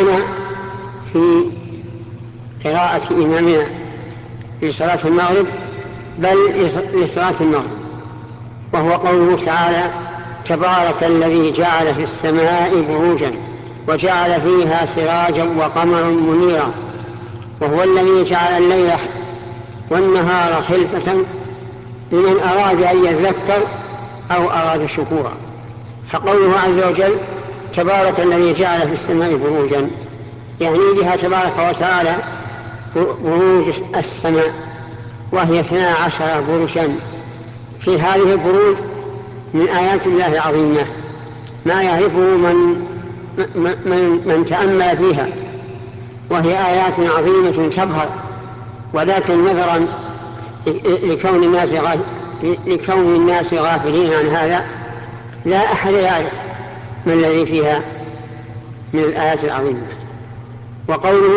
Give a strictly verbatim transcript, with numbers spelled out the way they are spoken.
المعنى في قراءة إمامنا لصلاة المغرب بل لصلاة المغرب، وهو قوله تعالى: تبارك الذي جعل في السماء بروجا وجعل فيها سراجا وقمرا منيرا وهو الذي جعل الليل والنهار خلفة لمن أراد أن يذكر أو أراد شكورا. فقوله عز وجل تبارك الذي جعل في السماء بروجا يعني بها تبارك وتعالى بروج السماء، وهي اثنا عشر برجا. في هذه البروج من آيات الله العظيمة ما يعرفه من, من, من تأمل فيها، وهي آيات عظيمة تبهر، ولكن نظرا لكون الناس لكون الناس غافلين عن هذا لا أحد يعرف ما الذي فيها من الآيات العظيمة. وقوله